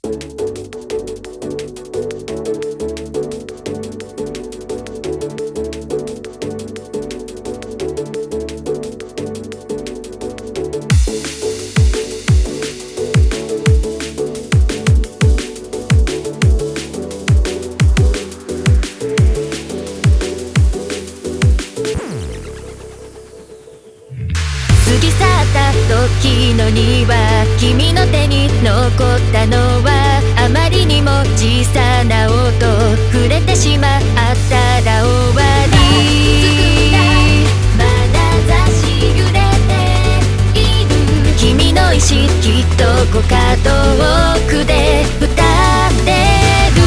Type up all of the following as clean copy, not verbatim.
過ぎ去った時の庭、君の手に残ったのはあまりにも小さな音、触れてしまったら終わり。眼差し揺れている君の意志、きっとご家遠くで歌ってる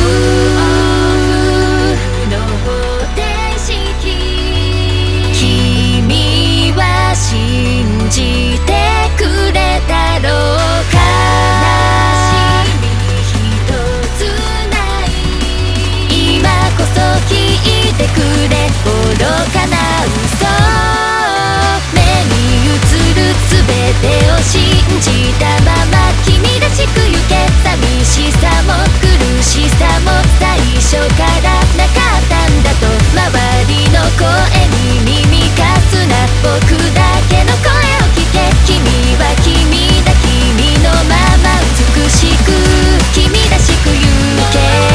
の方程式、君は信じてくれたろうか。悲しみ一つない、今こそ聞いてくれ愚かな嘘、目に映る全てを信じたまま君らしく行け。寂しさも苦しさも最初からなかったんだと、周りの声に耳貸すな、僕だけの声を聞け。君は君だ、君のまま美しく君らしく行け。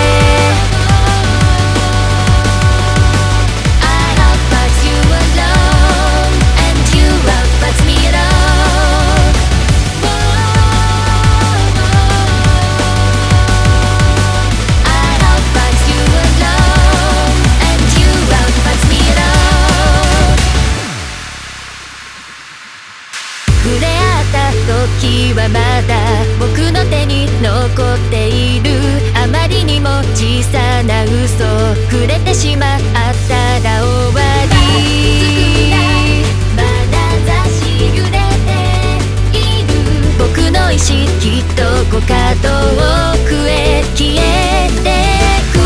触れ合った時はまだ僕の手に残っている、あまりにも小さな嘘、触れてしまったら終わり。眼差し揺れている僕の意志、きっとご家遠くへ消えてく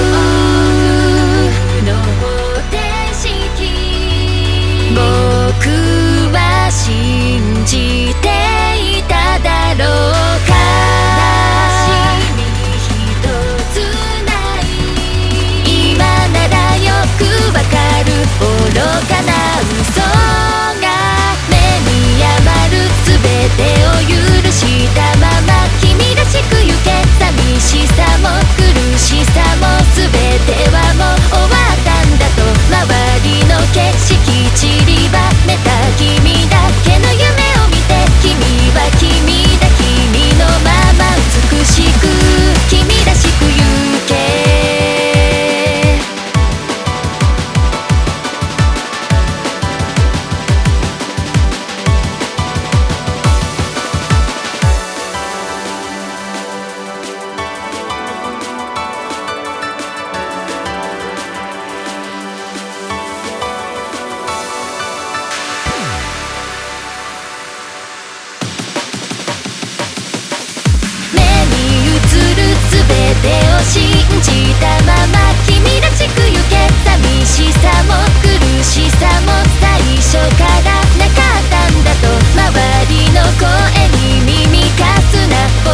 の方程式、僕は信じていただろうか。悲しみ一つない、今ならよくわかる愚かな嘘が目に余る全てを許したまま君らしく行け。寂しさも苦しさも全てはもう終わったんだと、周りの景色散りばめた君だけの夢を見て、君は君だ、君のまま美しく君らしく行け。全てを信じたまま君らしく行け。寂しさも苦しさも最初からなかったんだと、周りの声に耳貸すな、